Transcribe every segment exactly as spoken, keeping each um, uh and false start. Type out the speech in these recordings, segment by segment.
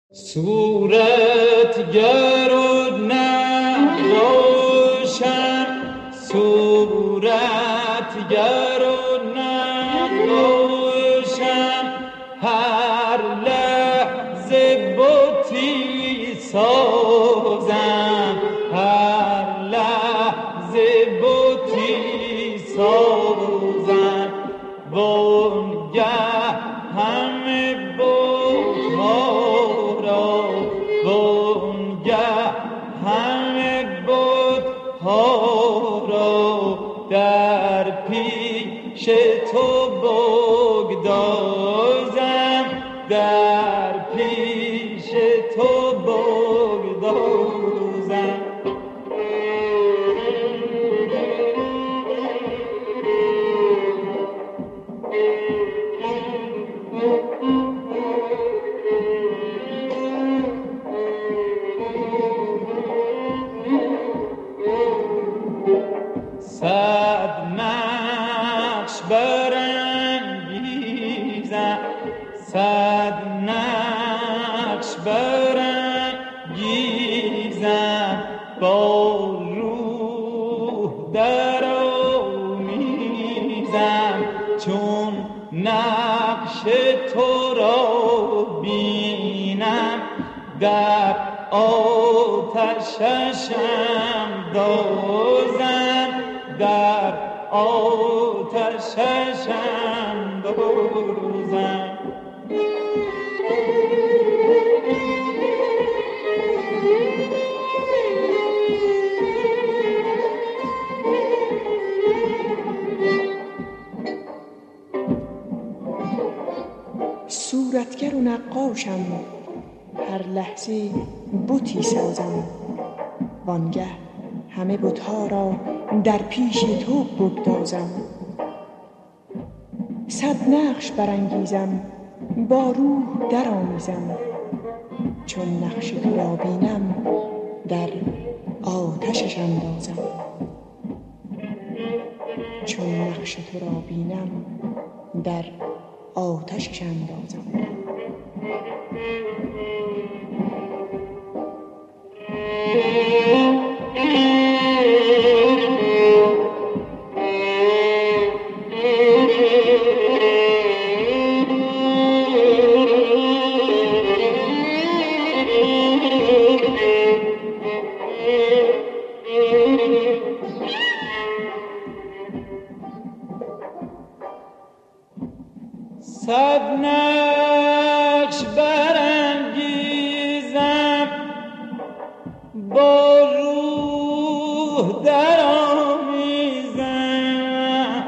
صورتگر و نقاشم، صورتگر و نقاشم، هر لحظه بتی سازم، هر لحظه بتی سازم. وانگه همه بت‌ها را، وانگه همه بت‌ها را در پیش تو بگدازم، در پیش تو بگدازم. صد نقش برانگیزم، صد نقش برانگیزم، با روح درآمیزم، چون نقش تو را بینم در آتششم دازم، در آتششم دازم. صورتگر و نقاشم، هر لحظه بتی سازم، وانگه همه بت‌ها را در پیش تو بگدازم. صد نقش برانگیزم، با روح درآمیزم، چون نقش تو را بینم در آتشش اندازم، چون نقش تو را بینم در آتشش اندازم. صد نقش برانگیزم، با روح درآمیزم،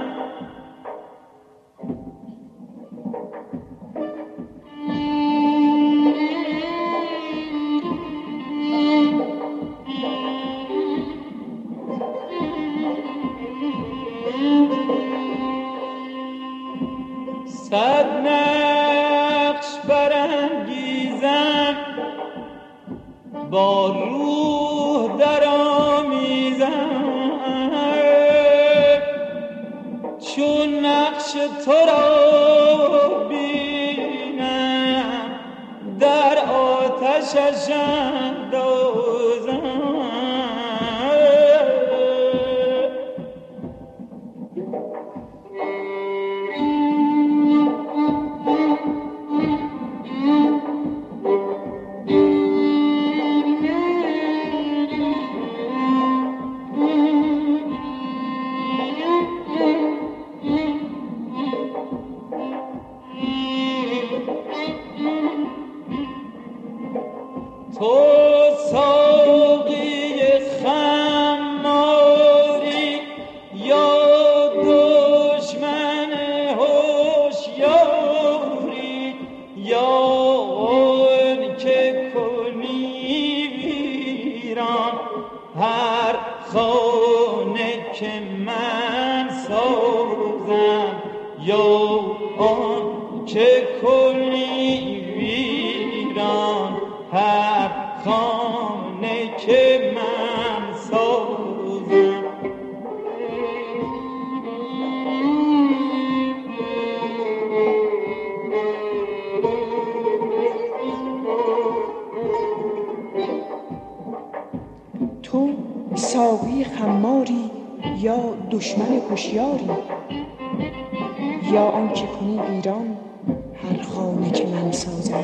صد نقش برانگیزم، با روح درآمیزم، چون نقش تو را بینم در آتشش اندازم. تو ساقی خماری یا دشمن هوشیاری، یا آن که کنی ویران هر خانه که من سازم، یا آن که کنی ویران هر خانه ساقی خماری یا دشمن هوشیاری، یا آنچه کنی ویران هر خانه که من سازم.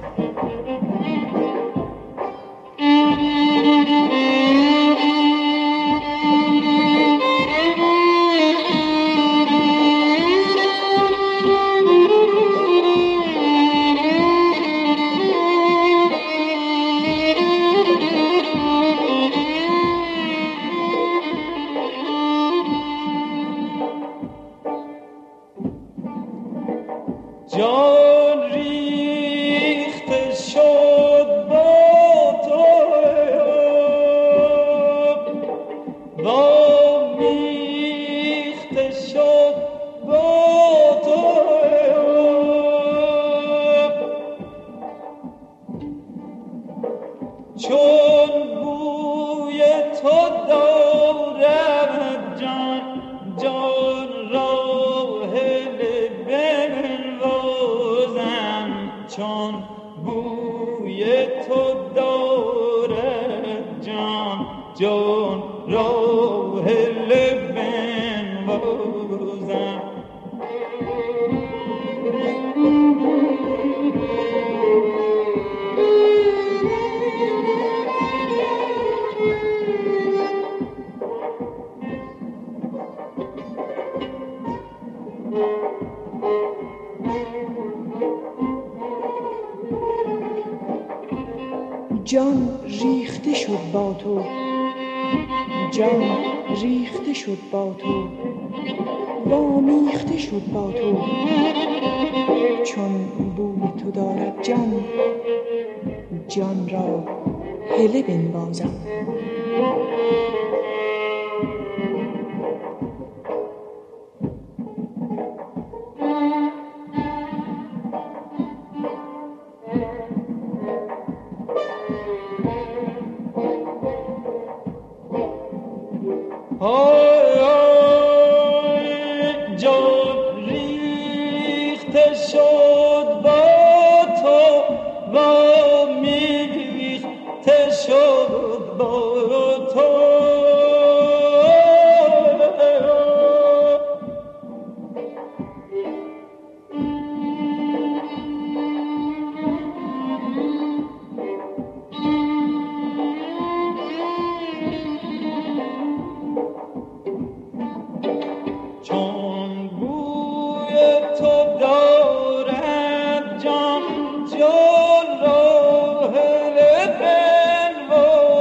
جان ریخته شد با تو، با میخته شد با تو، چون بوی تو دارد جان، جان راه چون بوی تو دارد جان، جان راه لب بنوازم. جان ریخته شد با تو، جان ریخته شد با تو، وامیخته شد با تو، چون بوی تو دارد جان، جان را هله بنوازم. جان ریخته شد با تو، با میخته شد با تو، چون بوی تو دارد جان، جان راه بنوازم.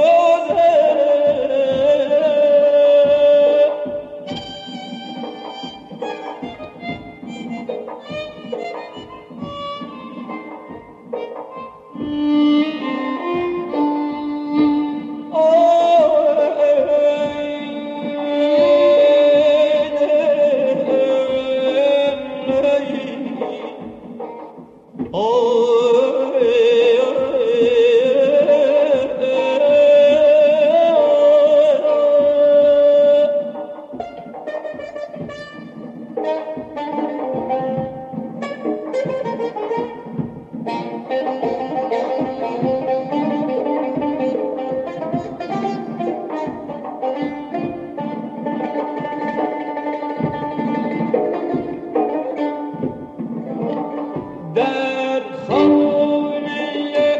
در خانه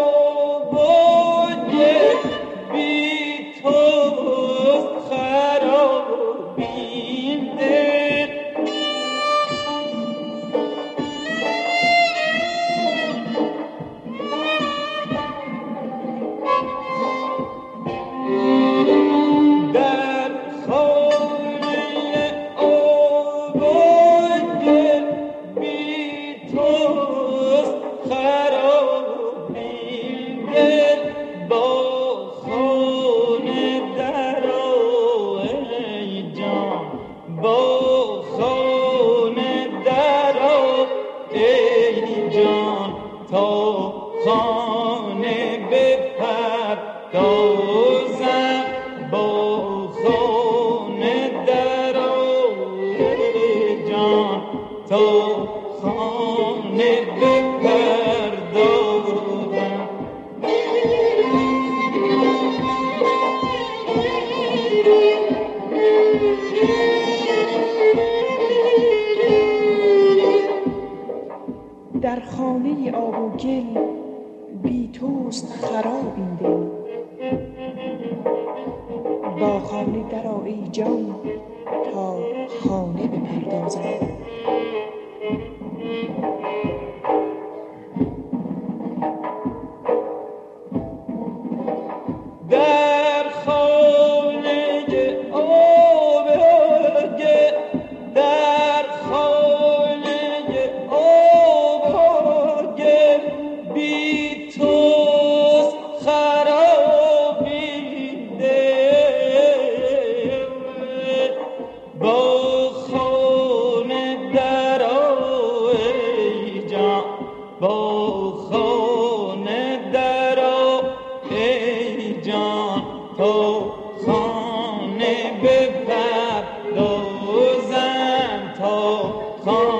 آباد بی توست خراب این دل، در خانه آباد بی توست خراب این دل، با خانه درآ ای جان، با خانه درآ ای جان، تا خانه بپردازم، با خانه درآ ای جان، تا خانه بپردازم. توست خراب این دل. با خانه درآ ای جان تا خانه بپردازم. در خانه آبگه، در خانه آبگه، بی توست خرابی دل. با خانه درآ ای جان، با خانه درآ ای جان تا خانه بپردازم، تا خانه